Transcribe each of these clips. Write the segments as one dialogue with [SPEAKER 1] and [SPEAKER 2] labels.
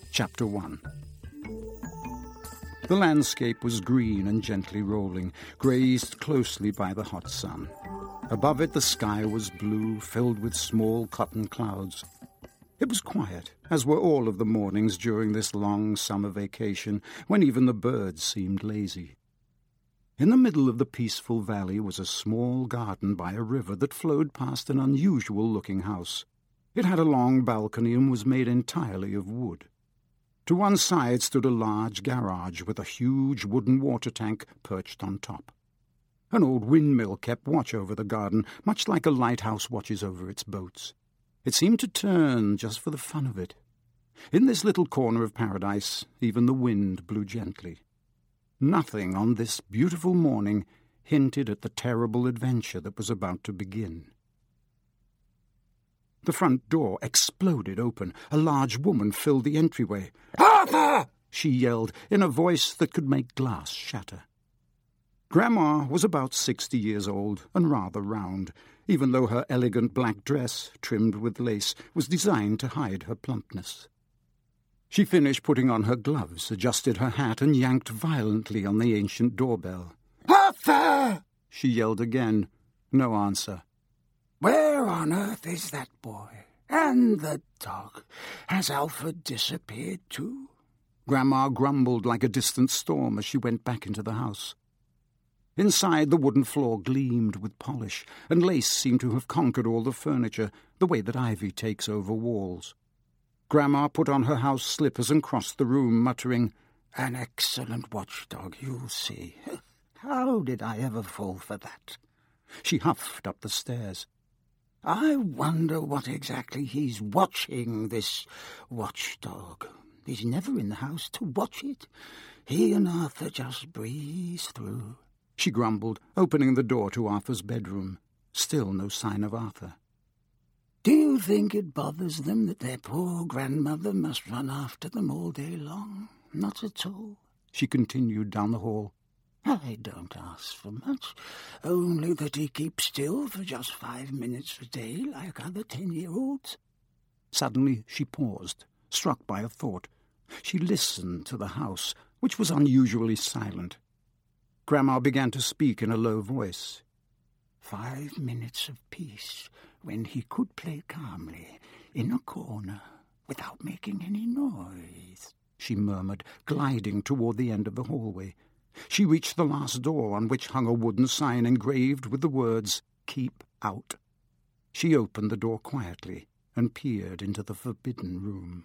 [SPEAKER 1] Chapter 1. The landscape was green and gently rolling, grazed closely by the hot sun. Above it the sky was blue, filled with small cotton clouds. It was quiet, as were all of the mornings during this long summer vacation, when even the birds seemed lazy. In the middle of the peaceful valley was a small garden by a river that flowed past an unusual-looking house. It had a long balcony and was made entirely of wood. To one side stood a large garage with a huge wooden water tank perched on top. An old windmill kept watch over the garden, much like a lighthouse watches over its boats. It seemed to turn just for the fun of it. In this little corner of paradise, even the wind blew gently. Nothing on this beautiful morning hinted at the terrible adventure that was about to begin. The front door exploded open. A large woman filled the entryway. "Arthur!" she yelled, in a voice that could make glass shatter. Grandma was about 60 years old and rather round, even though her elegant black dress, trimmed with lace, was designed to hide her plumpness. She finished putting on her gloves, adjusted her hat, and yanked violently on the ancient doorbell. "Arthur!" she yelled again. No answer. "Where on earth is that boy? And the dog? Has Alfred disappeared too?" Grandma grumbled like a distant storm as she went back into the house. Inside, the wooden floor gleamed with polish, and lace seemed to have conquered all the furniture, the way that ivy takes over walls. Grandma put on her house slippers and crossed the room, muttering, "An excellent watchdog, you'll see. How did I ever fall for that?" She huffed up the stairs. "I wonder what exactly he's watching, this watchdog. He's never in the house to watch it. He and Arthur just breeze through," she grumbled, opening the door to Arthur's bedroom. Still no sign of Arthur. "Do you think it bothers them that their poor grandmother must run after them all day long? Not at all," she continued down the hall. "I don't ask for much, only that he keeps still for just 5 minutes a day like other 10-year-olds. Suddenly she paused, struck by a thought. She listened to the house, which was unusually silent. Grandma began to speak in a low voice. 5 minutes of peace, when he could play calmly in a corner without making any noise," she murmured, gliding toward the end of the hallway. She reached the last door, on which hung a wooden sign engraved with the words, "Keep out." She opened the door quietly and peered into the forbidden room.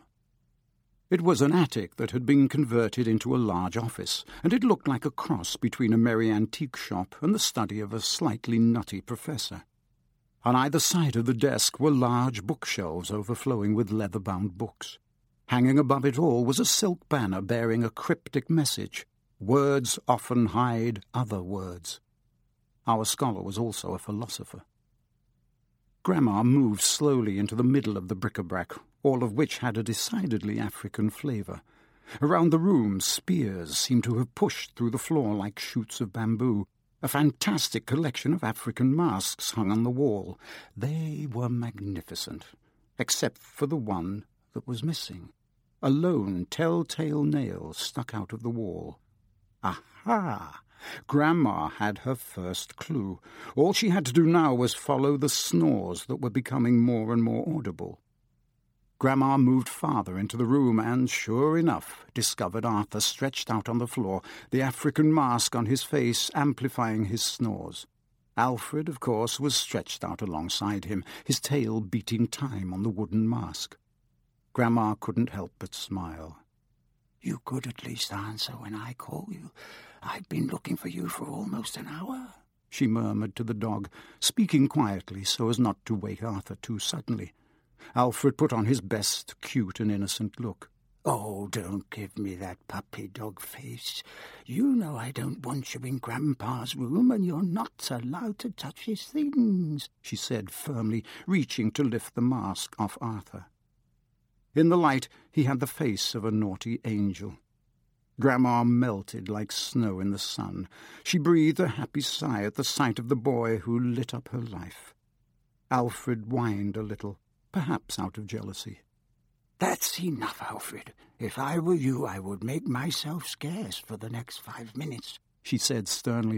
[SPEAKER 1] It was an attic that had been converted into a large office, and it looked like a cross between a merry antique shop and the study of a slightly nutty professor. On either side of the desk were large bookshelves overflowing with leather-bound books. Hanging above it all was a silk banner bearing a cryptic message. Words often hide other words. Our scholar was also a philosopher. Grandma moved slowly into the middle of the bric-a-brac, all of which had a decidedly African flavour. Around the room, spears seemed to have pushed through the floor like shoots of bamboo. A fantastic collection of African masks hung on the wall. They were magnificent, except for the one that was missing. A lone tell-tale nail stuck out of the wall. Aha! Grandma had her first clue. All she had to do now was follow the snores that were becoming more and more audible. Grandma moved farther into the room and, sure enough, discovered Arthur stretched out on the floor, the African mask on his face amplifying his snores. Alfred, of course, was stretched out alongside him, his tail beating time on the wooden mask. Grandma couldn't help but smile. "You could at least answer when I call you. I've been looking for you for almost an hour," she murmured to the dog, speaking quietly so as not to wake Arthur too suddenly. Alfred put on his best cute and innocent look. "Oh, don't give me that puppy dog face. You know I don't want you in Grandpa's room, and you're not allowed to touch his things," she said firmly, reaching to lift the mask off Arthur. In the light, he had the face of a naughty angel. Grandma melted like snow in the sun. She breathed a happy sigh at the sight of the boy who lit up her life. Alfred whined a little, perhaps out of jealousy. "That's enough, Alfred. If I were you, I would make myself scarce for the next 5 minutes," she said sternly.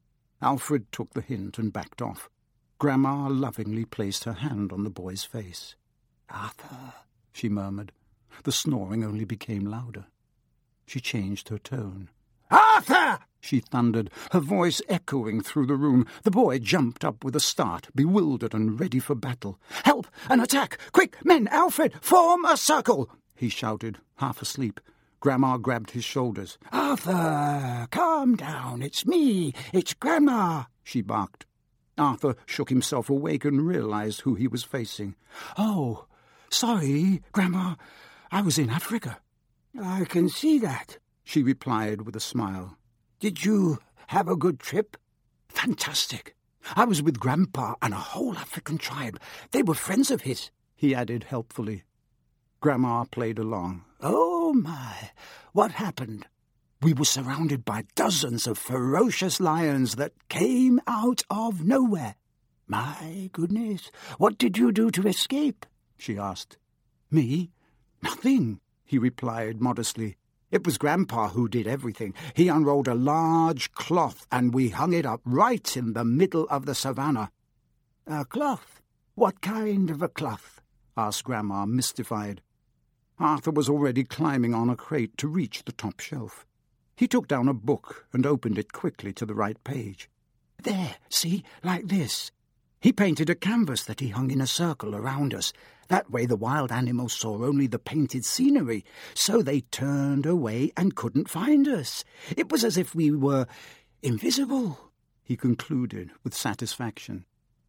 [SPEAKER 1] Alfred took the hint and backed off. Grandma lovingly placed her hand on the boy's face. "Arthur," she murmured. The snoring only became louder. She changed her tone. "Arthur!" she thundered, her voice echoing through the room. The boy jumped up with a start, bewildered and ready for battle. "Help! An attack! Quick, men! Alfred, form a circle!" he shouted, half asleep. Grandma grabbed his shoulders. "Arthur, calm down. It's me. It's Grandma," she barked. Arthur shook himself awake and realized who he was facing. "Oh, sorry, Grandma. I was in Africa." "I can see that," she replied with a smile. "Did you have a good trip?" "Fantastic. I was with Grandpa and a whole African tribe. They were friends of his," he added helpfully. Grandma played along. "Oh, my. What happened?" "We were surrounded by dozens of ferocious lions that came out of nowhere." "My goodness. What did you do to escape?" she asked. "Me? Nothing," he replied modestly. "It was Grandpa who did everything. He unrolled a large cloth and we hung it up right in the middle of the savannah." "A cloth? What kind of a cloth?" asked Grandma, mystified. Arthur was already climbing on a crate to reach the top shelf. He took down a book and opened it quickly to the right page. "There, see, like this." He painted a canvas that he hung in a circle around us. That way the wild animals saw only the painted scenery, so they turned away and couldn't find us. It was as if we were invisible, he concluded with satisfaction.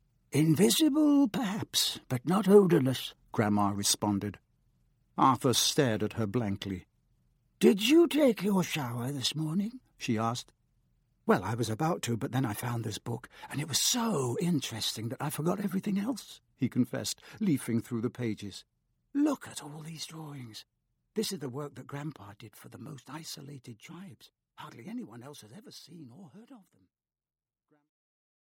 [SPEAKER 1] "Invisible, perhaps, but not odorless," Grandma responded. Arthur stared at her blankly. "Did you take your shower this morning?" she asked. "Well, I was about to, but then I found this book, and it was so interesting that I forgot everything else," he confessed, leafing through the pages. "Look at all these drawings. This is the work that Grandpa did for the most isolated tribes. Hardly anyone else has ever seen or heard of them."